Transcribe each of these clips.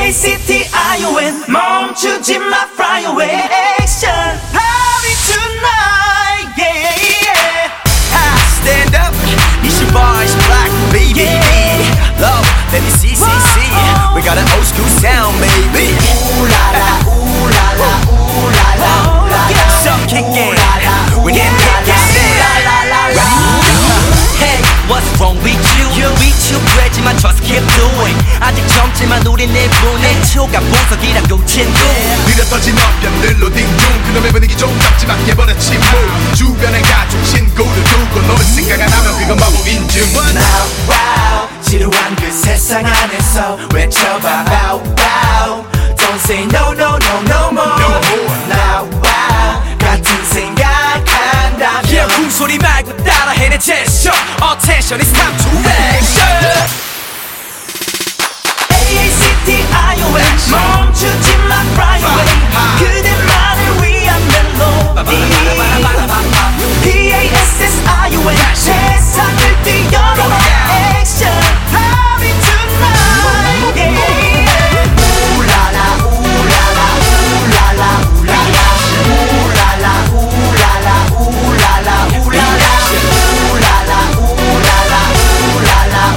AACTION 멈추지 마 fly away action party tonight yeah yeah Stand up it's your boy it's black baby love let me see we got an old school sound baby ooh la la ooh la la ooh la la ooh la la so kick it we can kick it hey what's wrong with you 위축되지만 just keep doing 아직 젊지만 우린 일본의 초가 보석이란 고친구 느려터진 어변들로 딩동 그놈의 분위기 좀 잡지만 깨버려 침묵 주변에 가족 친구를 두고 노는 생각 안 하면 그건 바보 인증 Now wow 지루한 그 세상 안에서 외쳐봐 bow wow Don't say no no no no more Now wow 같은 생각한다면 yeah 궁소리 말고 따라 해내 제스처 Attention it's time to action AACTION 멈추지 마 fly away 그대만을 위한 멜로디 PASSION 세상을 뛰어넘어 action party tonight yeah 우라라 우라라 우라라 우라라 우라라 우라라 우라라 우라라 우라라 우라라 우라라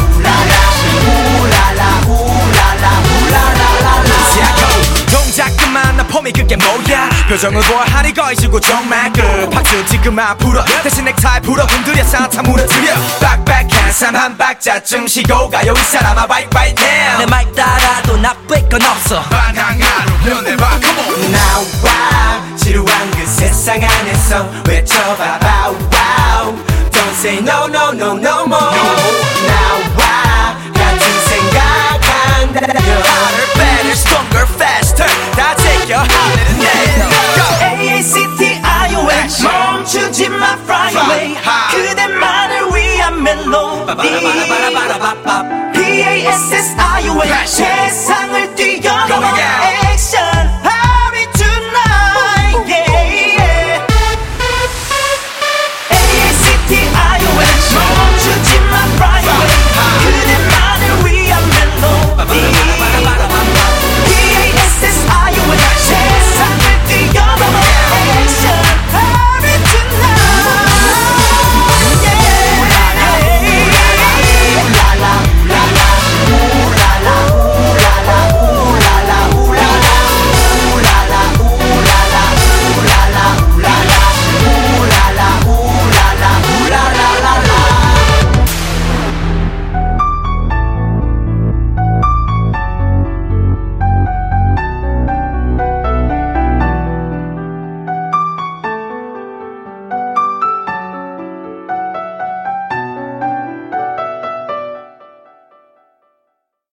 우라라 우라라 우라라 동작 그만 나 폼이 그게 뭐야 표정을 보아 하니 거이지고 정말 끝 박수 지그만 불어 대신 넥타이 풀어 흔들려 산타 무너뜨려 빡빡한 삶 한 박자쯤 쉬고 가요 이 사람아 right now 내 말 따라도 나쁠 건 없어 반항하로 변해봐 come on Now wow 지루한 그 세상 안에서 외쳐봐 bow wow Don't say no no no no more Now wow 같은 생각한다 Harder, better, stronger, faster 다 제껴 holiday AACTION 멈추지 마 fly away 그대만을 위한 멜로디 PASSION 세상을 뛰어넘어 action